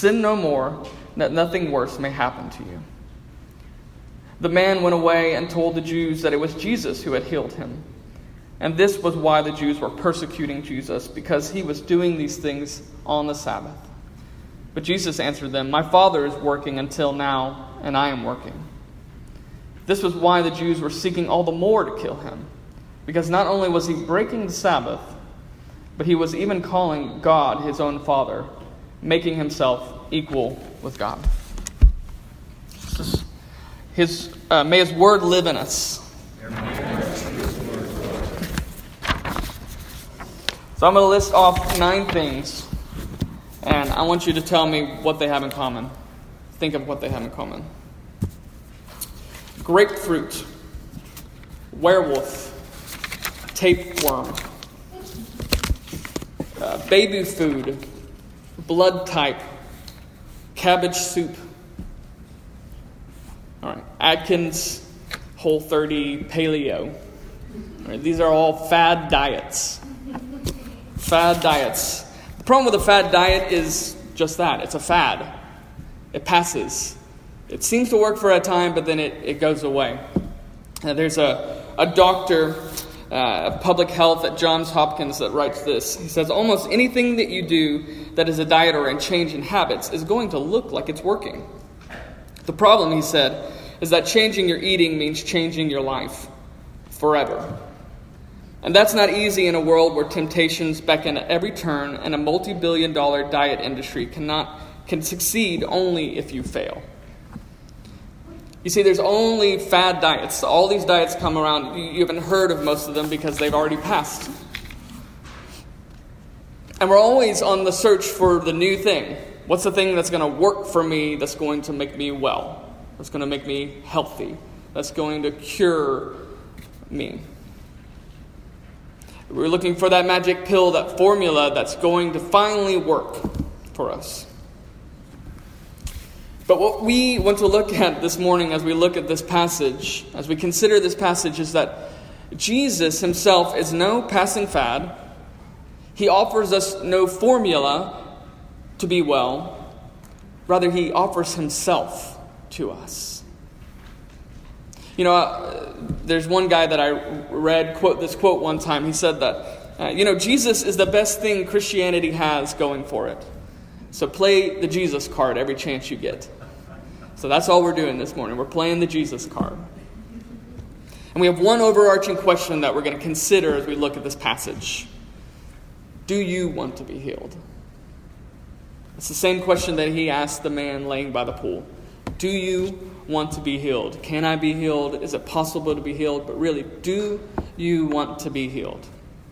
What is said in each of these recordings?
Sin no more, that nothing worse may happen to you." The man went away and told the Jews that it was Jesus who had healed him. And this was why the Jews were persecuting Jesus, because he was doing these things on the Sabbath. But Jesus answered them, "My Father is working until now, and I am working." This was why the Jews were seeking all the more to kill him, because not only was he breaking the Sabbath, but he was even calling God his own Father, making himself equal with God. May his word live in us. So I'm going to list off 9 things, and I want you to tell me what they have in common. Think of what they have in common. Grapefruit, werewolf, tapeworm, baby food, blood type, cabbage soup. All right, Atkins, Whole30, Paleo. All right, these are all fad diets. Fad diets. The problem with a fad diet is just that. It's a fad. It passes. It seems to work for a time, but then it goes away. There's a doctor of public health at Johns Hopkins that writes this. He says, "Almost anything that you do that is a diet or a change in habits is going to look like it's working. The problem," he said, "is that changing your eating means changing your life forever. And that's not easy in a world where temptations beckon at every turn and a multi-billion-dollar diet industry can succeed only if you fail." You see, there's only fad diets. All these diets come around. You haven't heard of most of them because they've already passed. And we're always on the search for the new thing. What's the thing that's going to work for me, that's going to make me well, that's going to make me healthy, that's going to cure me? We're looking for that magic pill, that formula that's going to finally work for us. But what we want to look at this morning as we look at this passage, as we consider this passage, is that Jesus himself is no passing fad. He offers us no formula to be well. Rather, he offers himself to us. You know, there's one guy that I read this quote one time. He said that, Jesus is the best thing Christianity has going for it. So play the Jesus card every chance you get. So that's all we're doing this morning. We're playing the Jesus card. And we have one overarching question that we're going to consider as we look at this passage. Do you want to be healed? It's the same question that he asked the man laying by the pool. Do you want to be healed? Can I be healed? Is it possible to be healed? But really, do you want to be healed?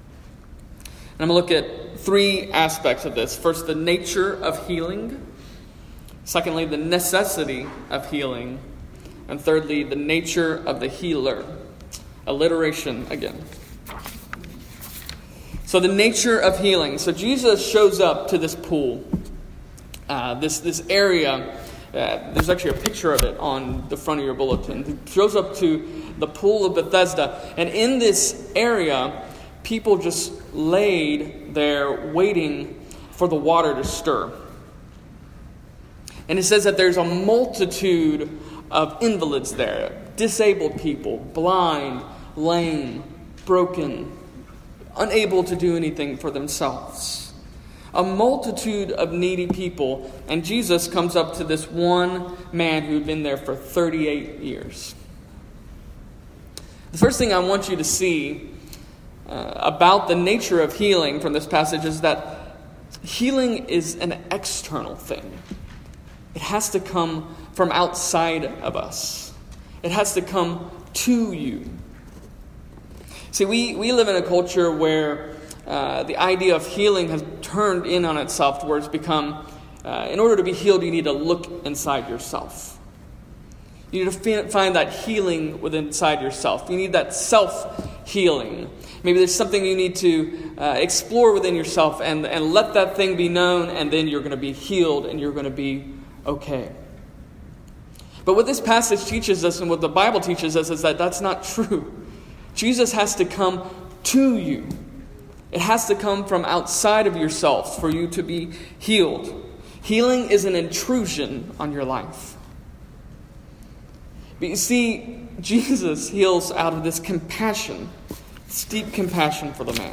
And I'm going to look at 3 aspects of this. First, the nature of healing. Secondly, the necessity of healing. And thirdly, the nature of the healer. Alliteration again. So the nature of healing. So Jesus shows up to this pool. This area. There's actually a picture of it on the front of your bulletin. He shows up to the pool of Bethesda. And in this area, people just laid there waiting for the water to stir. And it says that there's a multitude of invalids there. Disabled people, blind, lame, broken, unable to do anything for themselves. A multitude of needy people. And Jesus comes up to this one man who'd been there for 38 years. The first thing I want you to see about the nature of healing from this passage is that healing is an external thing. It has to come from outside of us. It has to come to you. See, we live in a culture where the idea of healing has turned in on itself, where it's become, in order to be healed, you need to look inside yourself. You need to find that healing within inside yourself. You need that self-healing. Maybe there's something you need to explore within yourself and let that thing be known, and then you're going to be healed and you're going to be okay. But what this passage teaches us and what the Bible teaches us is that that's not true. Jesus has to come to you. It has to come from outside of yourself for you to be healed. Healing is an intrusion on your life. But you see, Jesus heals out of this compassion, this deep compassion for the man.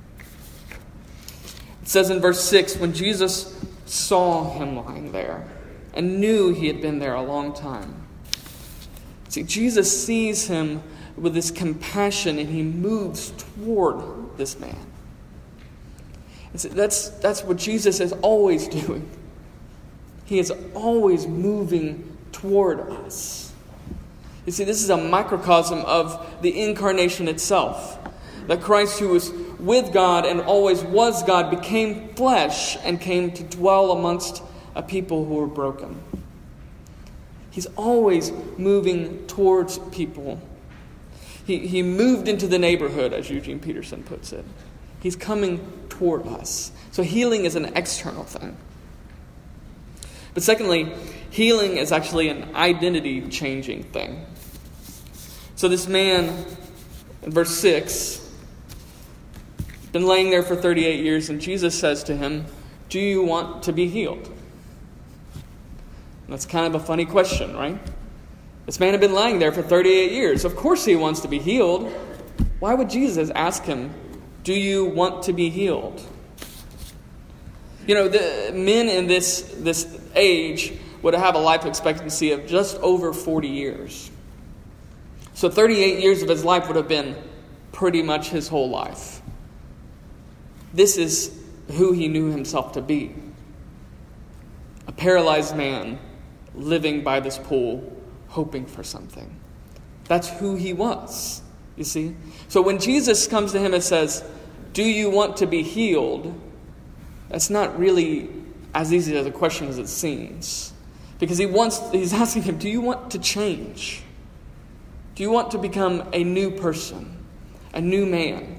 It says in verse 6, when Jesus saw him lying there and knew he had been there a long time. See, Jesus sees him with this compassion and he moves toward this man. And so that's what Jesus is always doing. He is always moving toward us. You see, this is a microcosm of the incarnation itself. That Christ, who was with God and always was God, became flesh and came to dwell amongst a people who were broken. He's always moving towards people. He moved into the neighborhood, as Eugene Peterson puts it. He's coming toward us. So healing is an external thing. But secondly, healing is actually an identity-changing thing. So this man, in verse 6, been laying there for 38 years, and Jesus says to him, "Do you want to be healed?" And that's kind of a funny question, right? This man had been lying there for 38 years. Of course he wants to be healed. Why would Jesus ask him, "Do you want to be healed?" You know, the men in this age would have a life expectancy of just over 40 years. So 38 years of his life would have been pretty much his whole life. This is who he knew himself to be. A paralyzed man living by this pool, hoping for something. That's who he was, you see. So when Jesus comes to him and says, "Do you want to be healed?" that's not really as easy as a question as it seems. Because he's asking him, do you want to change? Do you want to become a new person? A new man?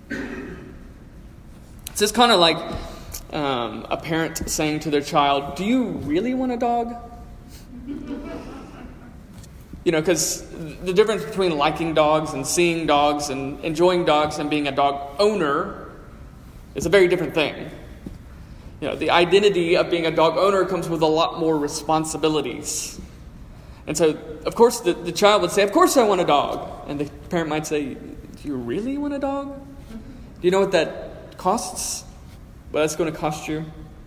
It's just kind of like a parent saying to their child, "Do you really want a dog?" You know, because the difference between liking dogs and seeing dogs and enjoying dogs and being a dog owner is a very different thing. You know, the identity of being a dog owner comes with a lot more responsibilities. And so, of course, the child would say, "Of course I want a dog." And the parent might say, "Do you really want a dog? Do you know what that costs? What that's going to cost you?"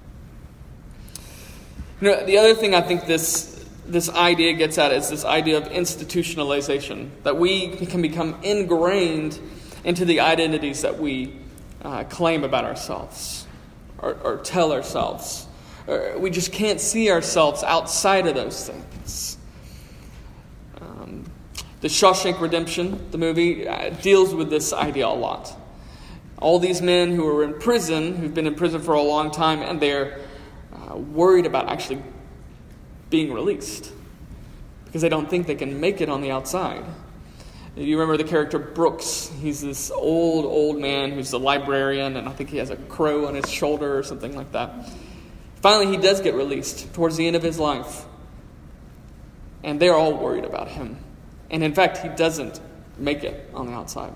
You know, the other thing I think this idea gets at is this idea of institutionalization. That we can become ingrained into the identities that we claim about ourselves. Or tell ourselves. We just can't see ourselves outside of those things. The Shawshank Redemption, the movie, deals with this idea a lot. All these men who are in prison, who've been in prison for a long time, and they're worried about actually being released because they don't think they can make it on the outside. You remember the character Brooks. He's this old man who's a librarian, and I think he has a crow on his shoulder or something like that. Finally, he does get released towards the end of his life. And they're all worried about him. And in fact, he doesn't make it on the outside.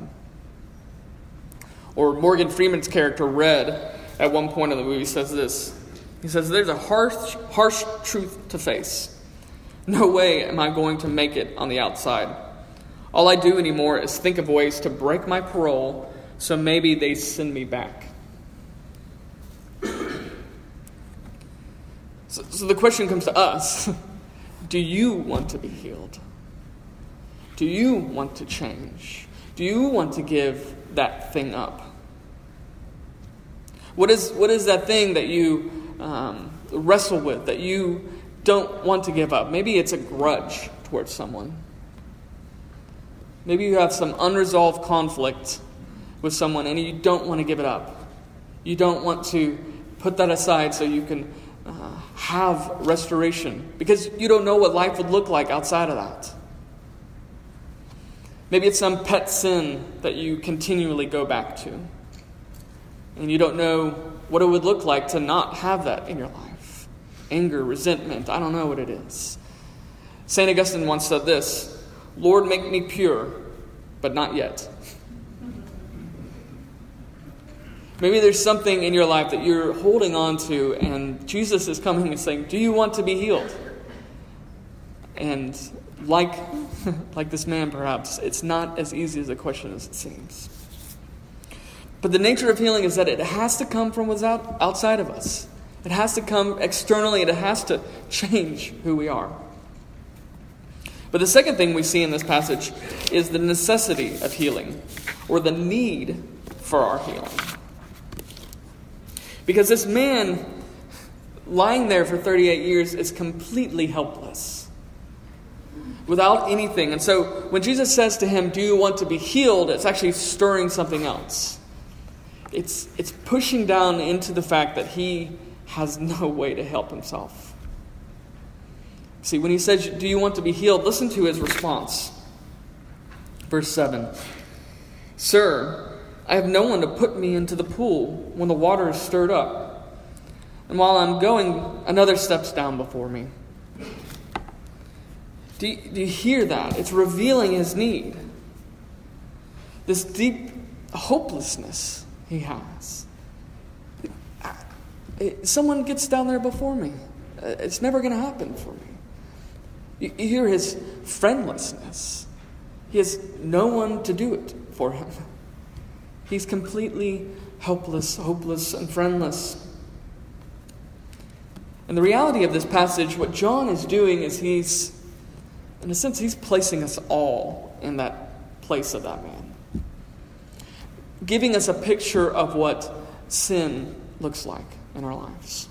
Or Morgan Freeman's character, Red, at one point in the movie says this. He says, "There's a harsh truth to face. No way am I going to make it on the outside. All I do anymore is think of ways to break my parole so maybe they send me back." So the question comes to us. Do you want to be healed? Do you want to change? Do you want to give that thing up? What is that thing that you wrestle with, that you don't want to give up? Maybe it's a grudge towards someone. Maybe you have some unresolved conflict with someone and you don't want to give it up. You don't want to put that aside so you can have restoration because you don't know what life would look like outside of that. Maybe it's some pet sin that you continually go back to. And you don't know what it would look like to not have that in your life. Anger, resentment, I don't know what it is. St. Augustine once said this, "Lord, make me pure, but not yet." Maybe there's something in your life that you're holding on to, and Jesus is coming and saying, do you want to be healed? And like this man perhaps, it's not as easy as a question as it seems. But the nature of healing is that it has to come from what's outside of us. It has to come externally, and it has to change who we are. But the second thing we see in this passage is the necessity of healing, or the need for our healing. Because this man lying there for 38 years is completely helpless, without anything. And so when Jesus says to him, do you want to be healed? It's actually stirring something else. It's pushing down into the fact that he has no way to help himself. See, when he says, do you want to be healed? Listen to his response. Verse 7. Sir, I have no one to put me into the pool when the water is stirred up. And while I'm going, another steps down before me. Do you hear that? It's revealing his need. This deep hopelessness he has. Someone gets down there before me. It's never going to happen for me. You hear his friendlessness. He has no one to do it for him. He's completely helpless, hopeless, and friendless. And the reality of this passage, what John is doing is he's placing us all in that place of that man. Giving us a picture of what sin looks like in our lives.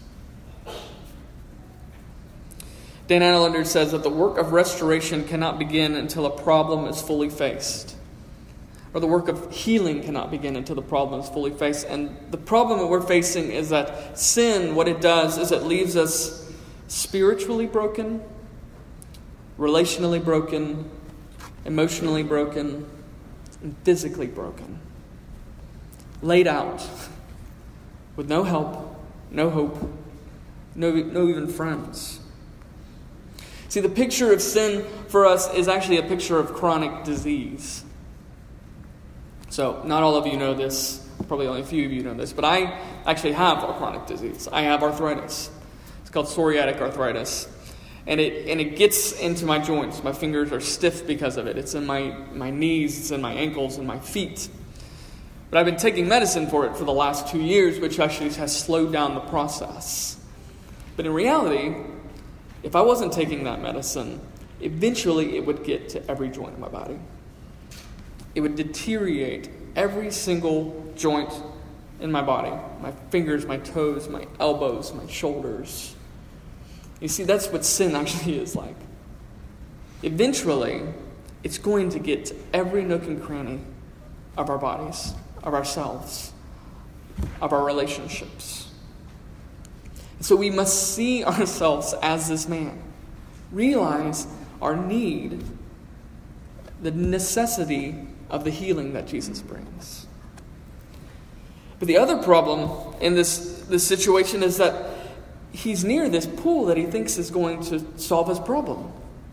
Dan Allender says that the work of restoration cannot begin until a problem is fully faced. Or the work of healing cannot begin until the problem is fully faced. And the problem that we're facing is that sin, what it does is it leaves us spiritually broken, relationally broken, emotionally broken, and physically broken. Laid out with no help, no hope, no even friends. See, the picture of sin for us is actually a picture of chronic disease. So, not all of you know this, probably only a few of you know this, but I actually have a chronic disease. I have arthritis. It's called psoriatic arthritis. And it gets into my joints. My fingers are stiff because of it. It's in my knees, it's in my ankles, and my feet. But I've been taking medicine for it for the last 2 years, which actually has slowed down the process. But in reality, if I wasn't taking that medicine, eventually it would get to every joint in my body. It would deteriorate every single joint in my body. My fingers, my toes, my elbows, my shoulders. You see, that's what sin actually is like. Eventually, it's going to get to every nook and cranny of our bodies, of ourselves, of our relationships. So we must see ourselves as this man. Realize our need, the necessity of the healing that Jesus brings. But the other problem in this situation is that he's near this pool that he thinks is going to solve his problem.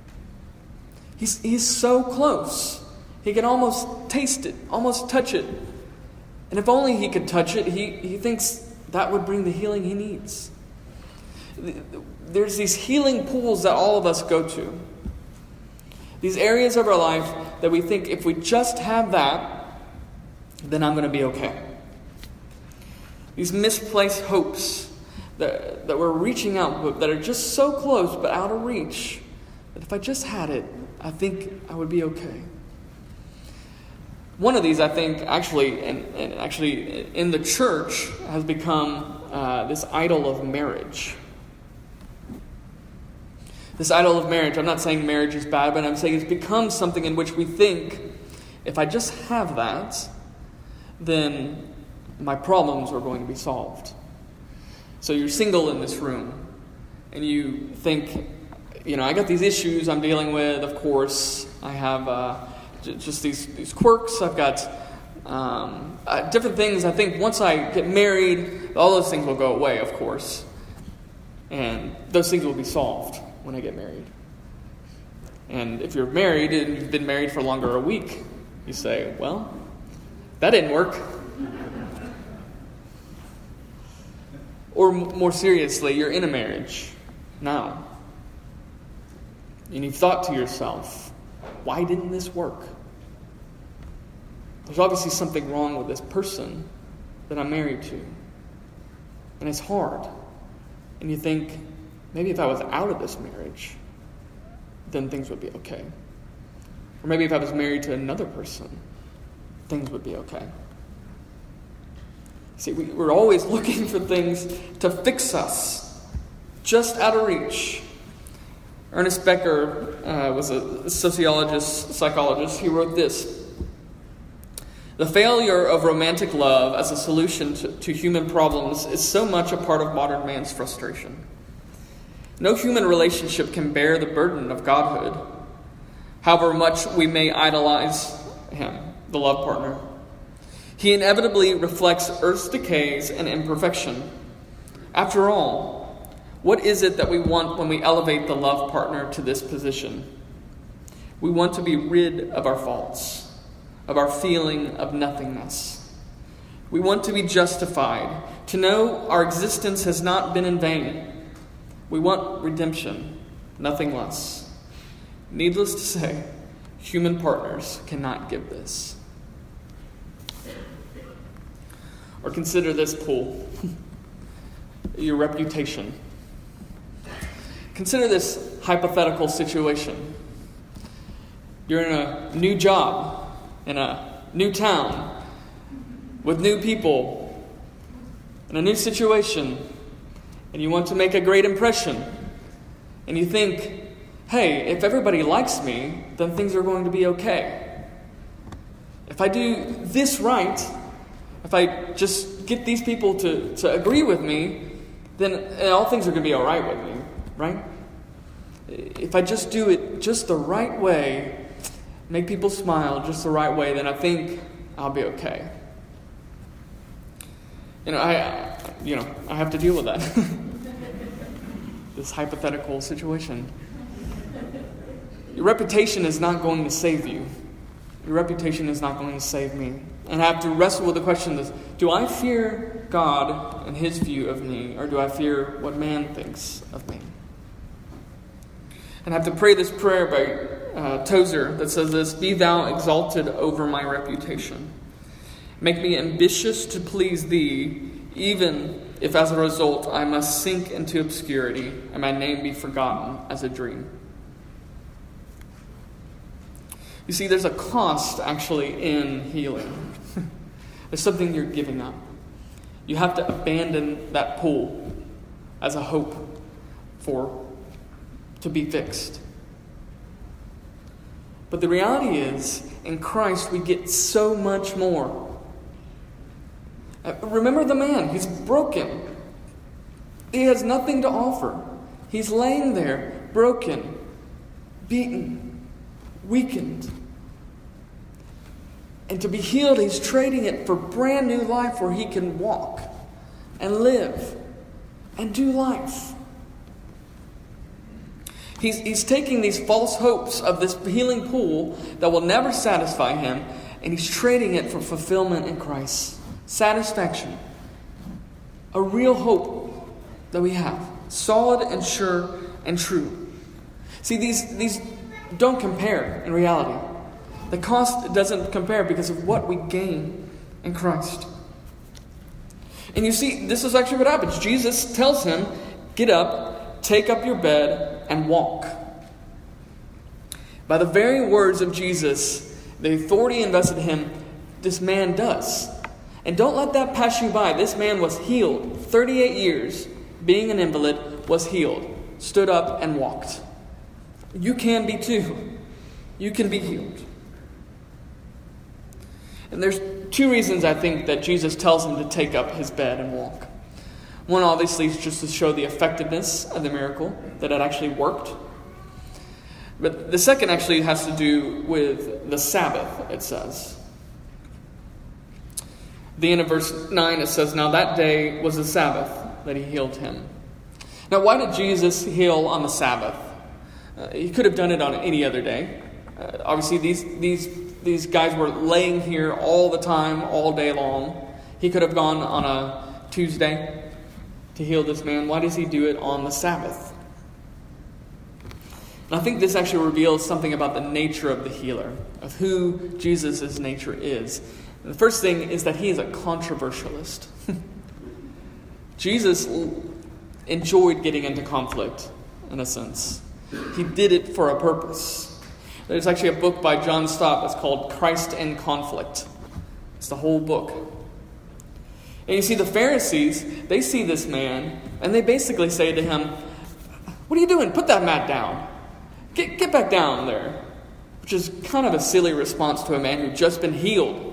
He's so close. He can almost taste it, almost touch it. And if only he could touch it, he thinks that would bring the healing he needs. There's these healing pools that all of us go to. These areas of our life that we think if we just have that, then I'm going to be okay. These misplaced hopes that we're reaching out, that are just so close but out of reach, that if I just had it, I think I would be okay. One of these, I think, actually in the church has become this idol of marriage. This idol of marriage, I'm not saying marriage is bad, but I'm saying it's become something in which we think, if I just have that, then my problems are going to be solved. So you're single in this room, and you think, I got these issues I'm dealing with, of course. I have just these quirks. I've got different things. I think once I get married, all those things will go away, of course. And those things will be solved when I get married. And if you're married and you've been married for longer a week, you say, well, that didn't work. Or more seriously, you're in a marriage now. And you've thought to yourself, why didn't this work? There's obviously something wrong with this person that I'm married to. And it's hard. And you think, maybe if I was out of this marriage, then things would be okay. Or maybe if I was married to another person, things would be okay. See, we're always looking for things to fix us, just out of reach. Ernest Becker was a sociologist, psychologist. He wrote this: "The failure of romantic love as a solution to human problems is so much a part of modern man's frustration. No human relationship can bear the burden of godhood, however much we may idolize him, the love partner. He inevitably reflects earth's decays and imperfection. After all, what is it that we want when we elevate the love partner to this position? We want to be rid of our faults, of our feeling of nothingness. We want to be justified, to know our existence has not been in vain. We want redemption, nothing less. Needless to say, human partners cannot give this." Or consider this pool, your reputation. Consider this hypothetical situation. You're in a new job, in a new town, with new people, in a new situation, and you want to make a great impression. And you think, hey, if everybody likes me, then things are going to be okay. If I do this right, if I just get these people to agree with me, then all things are going to be all right with me, right? If I just do it just the right way, make people smile just the right way, then I think I'll be okay. I have to deal with that. This hypothetical situation. Your reputation is not going to save you. Your reputation is not going to save me. And I have to wrestle with the question of, do I fear God and His view of me, or do I fear what man thinks of me? And I have to pray this prayer by Tozer that says this: "Be thou exalted over my reputation. Make me ambitious to please thee, even if as a result I must sink into obscurity and my name be forgotten as a dream." You see, there's a cost actually in healing. There's something you're giving up. You have to abandon that pool as a hope to be fixed. But the reality is, in Christ we get so much more. Remember the man, he's broken. He has nothing to offer. He's laying there, broken, beaten, weakened. And to be healed, he's trading it for brand new life where he can walk and live and do life. He's taking these false hopes of this healing pool that will never satisfy him, and he's trading it for fulfillment in Christ. Satisfaction. A real hope that we have. Solid and sure and true. See, these don't compare in reality. The cost doesn't compare because of what we gain in Christ. And you see, this is actually what happens. Jesus tells him, get up, take up your bed, and walk. By the very words of Jesus, the authority invested in him, this man does. And don't let that pass you by. This man was healed. 38 years, being an invalid, was healed. Stood up and walked. You can be too. You can be healed. And there's two reasons I think that Jesus tells him to take up his bed and walk. One, obviously, is just to show the effectiveness of the miracle, that it actually worked. But the second actually has to do with the Sabbath, it says. At the end of verse 9, it says, "Now that day was the Sabbath that he healed him." Now, why did Jesus heal on the Sabbath? He could have done it on any other day. Obviously, these guys were laying here all the time, all day long. He could have gone on a Tuesday. to heal this man, why does he do it on the Sabbath? And I think this actually reveals something about the nature of the healer, of who Jesus' nature is. And the first thing is that he is a controversialist. Jesus enjoyed getting into conflict, in a sense. He did it for a purpose. There's actually a book by John Stott that's called Christ in Conflict. It's the whole book. And you see, the Pharisees, they see this man, and they basically say to him, "What are you doing? Put that mat down. Get back down there." Which is kind of a silly response to a man who'd just been healed.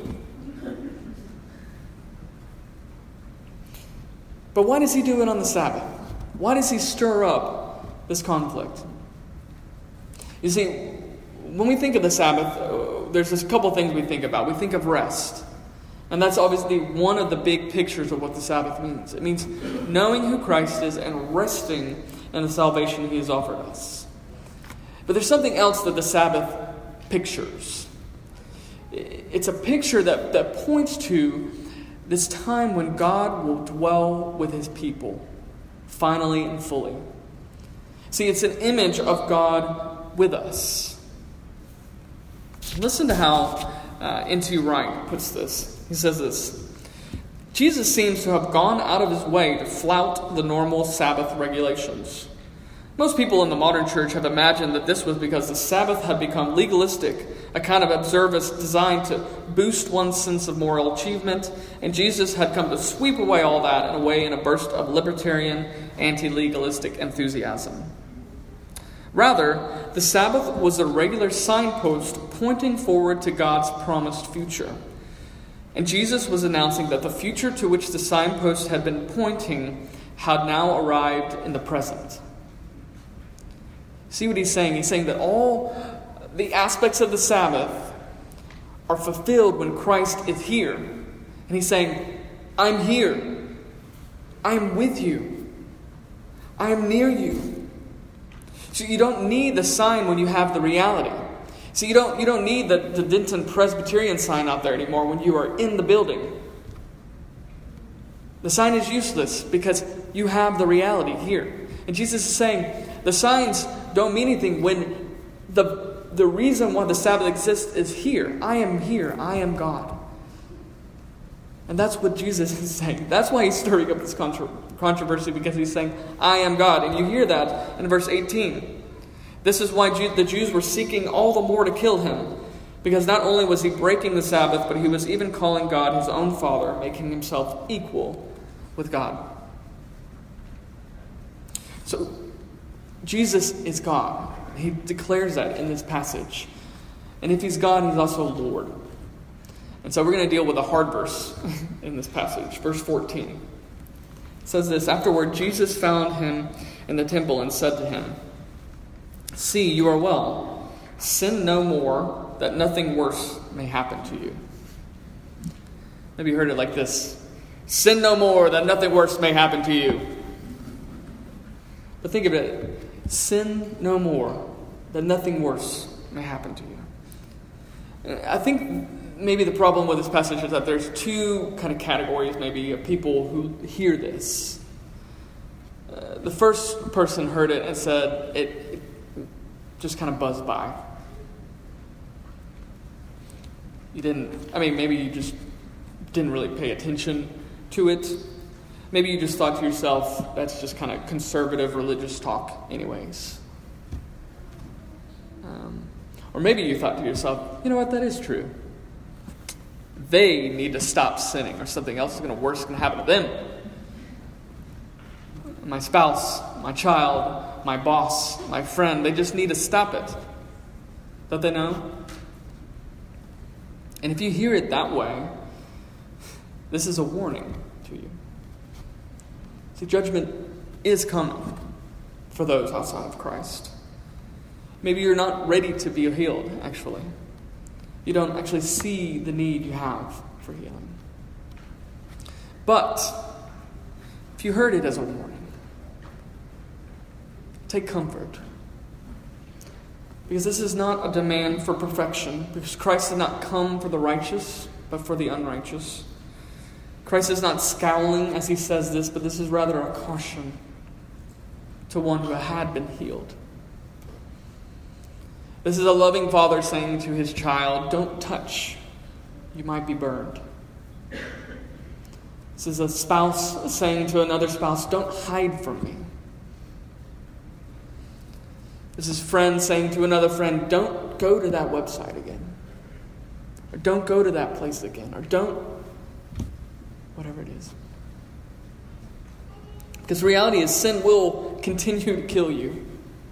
But why does he do it on the Sabbath? Why does he stir up this conflict? You see, when we think of the Sabbath, there's just a couple things we think about. We think of rest. And that's obviously one of the big pictures of what the Sabbath means. It means knowing who Christ is and resting in the salvation he has offered us. But there's something else that the Sabbath pictures. It's a picture that points to this time when God will dwell with his people, finally and fully. See, it's an image of God with us. Listen to how N.T. Wright puts this. He says this: Jesus seems to have gone out of his way to flout the normal Sabbath regulations. Most people in the modern church have imagined that this was because the Sabbath had become legalistic, a kind of observance designed to boost one's sense of moral achievement, and Jesus had come to sweep away all that in a burst of libertarian, anti-legalistic enthusiasm. Rather, the Sabbath was a regular signpost pointing forward to God's promised future. And Jesus was announcing that the future to which the signpost had been pointing had now arrived in the present. See what he's saying? He's saying that all the aspects of the Sabbath are fulfilled when Christ is here. And he's saying, I'm here. I'm with you. I am near you. So you don't need the sign when you have the reality. So you don't need the Denton Presbyterian sign out there anymore when you are in the building. The sign is useless because you have the reality here. And Jesus is saying the signs don't mean anything when the reason why the Sabbath exists is here. I am here. I am God. And that's what Jesus is saying. That's why he's stirring up this controversy, because he's saying, I am God. And you hear that in verse 18. This is why the Jews were seeking all the more to kill him, because not only was he breaking the Sabbath, but he was even calling God his own Father, making himself equal with God. So Jesus is God. He declares that in this passage. And if he's God, he's also Lord. And so we're going to deal with a hard verse in this passage. Verse 14. It says this: Afterward, Jesus found him in the temple and said to him, See, you are well. Sin no more, that nothing worse may happen to you. Maybe you heard it like this: Sin no more, that nothing worse may happen to you. But think of it. Sin no more, that nothing worse may happen to you. I think maybe the problem with this passage is that there's two kind of categories maybe of people who hear this. The first person heard it and said it just kind of buzzed by. Maybe you just didn't really pay attention to it. Maybe you just thought to yourself, that's just kind of conservative religious talk anyways. Or maybe you thought to yourself, you know what, that is true. They need to stop sinning, or something else worse is going to happen to them. My spouse, my child, my boss, my friend, they just need to stop it. Don't they know? And if you hear it that way, this is a warning to you. See, judgment is coming for those outside of Christ. Maybe you're not ready to be healed, actually. You don't actually see the need you have for healing. But if you heard it as a warning, take comfort. Because this is not a demand for perfection, because Christ did not come for the righteous, but for the unrighteous. Christ is not scowling as he says this, but this is rather a caution to one who had been healed. This is a loving father saying to his child, don't touch, you might be burned. This is a spouse saying to another spouse, don't hide from me. This is friend saying to another friend, don't go to that website again. Or don't go to that place again. Or don't, whatever it is. Because the reality is sin will continue to kill you.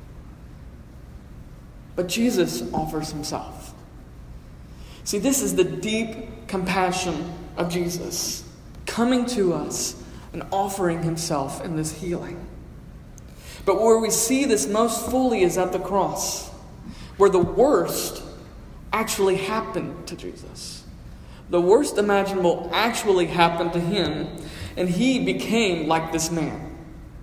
But Jesus offers himself. See, this is the deep compassion of Jesus, coming to us and offering himself in this healing. But where we see this most fully is at the cross, where the worst actually happened to Jesus. The worst imaginable actually happened to him, and he became like this man.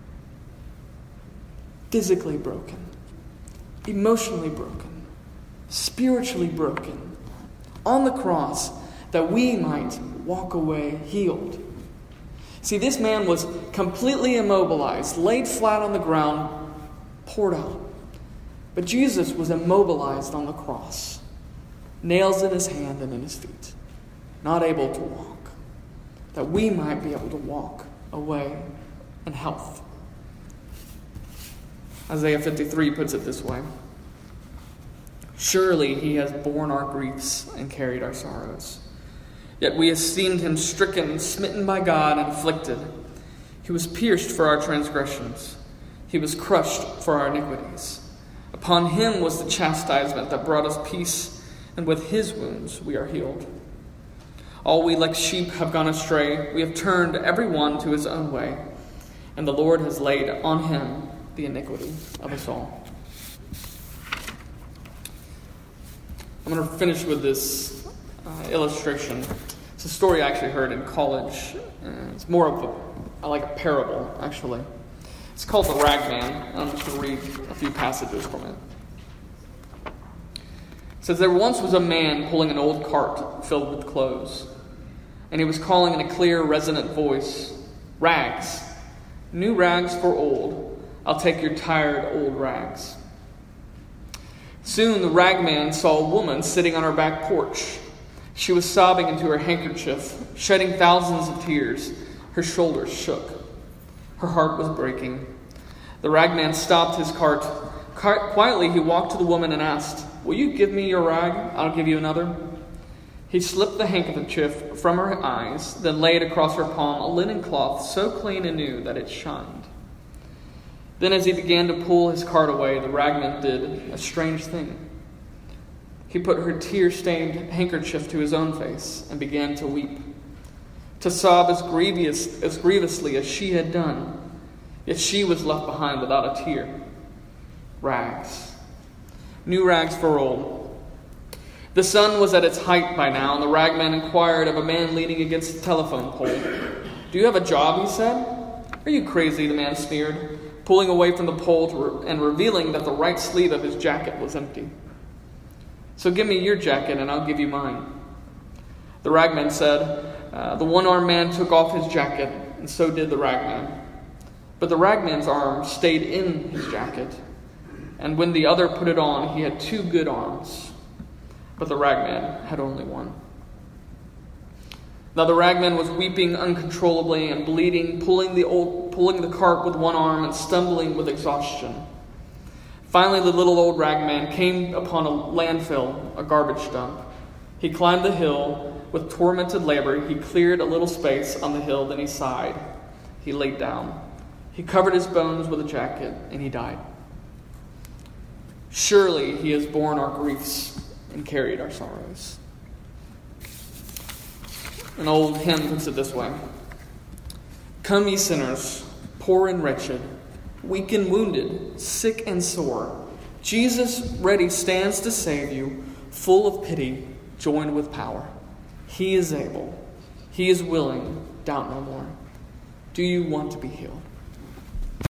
Physically broken, emotionally broken, spiritually broken, on the cross, that we might walk away healed. See, this man was completely immobilized, laid flat on the ground, poured out. But Jesus was immobilized on the cross, nails in his hand and in his feet, not able to walk, that we might be able to walk away in health. Isaiah 53 puts it this way: surely he has borne our griefs and carried our sorrows. Yet we esteemed him stricken, smitten by God, and afflicted. He was pierced for our transgressions. He was crushed for our iniquities. Upon him was the chastisement that brought us peace, and with his wounds we are healed. All we like sheep have gone astray. We have turned every one to his own way, and the Lord has laid on him the iniquity of us all. I'm going to finish with this illustration. It's a story I actually heard in college. It's more of a parable, actually. It's called The Rag Man. I'm just going to read a few passages from it. It says, there once was a man pulling an old cart filled with clothes, and he was calling in a clear, resonant voice, rags, new rags for old. I'll take your tired old rags. Soon the ragman saw a woman sitting on her back porch. She was sobbing into her handkerchief, shedding thousands of tears. Her shoulders shook. Her heart was breaking. The ragman stopped his cart. Quietly he walked to the woman and asked, will you give me your rag? I'll give you another. He slipped the handkerchief from her eyes, then laid across her palm a linen cloth so clean and new that it shined. Then as he began to pull his cart away, the ragman did a strange thing. He put her tear-stained handkerchief to his own face and began to weep, to sob as grievously as she had done. Yet she was left behind without a tear. Rags. New rags for old. The sun was at its height by now, and the ragman inquired of a man leaning against the telephone pole. Do you have a job, he said. Are you crazy, the man sneered, pulling away from the pole and revealing that the right sleeve of his jacket was empty. So give me your jacket and I'll give you mine. The ragman said. The one-armed man took off his jacket, and so did the ragman. But the ragman's arm stayed in his jacket, and when the other put it on, he had 2 good arms. But the ragman had only one. Now the ragman was weeping uncontrollably and bleeding, pulling the cart with one arm and stumbling with exhaustion. Finally, the little old ragman came upon a landfill, a garbage dump. He climbed the hill. With tormented labor, he cleared a little space on the hill, then he sighed. He laid down. He covered his bones with a jacket, and he died. Surely he has borne our griefs and carried our sorrows. An old hymn puts it this way. Come, ye sinners, poor and wretched, weak and wounded, sick and sore. Jesus ready stands to save you, full of pity, joined with power. He is able. He is willing. Doubt no more. Do you want to be healed?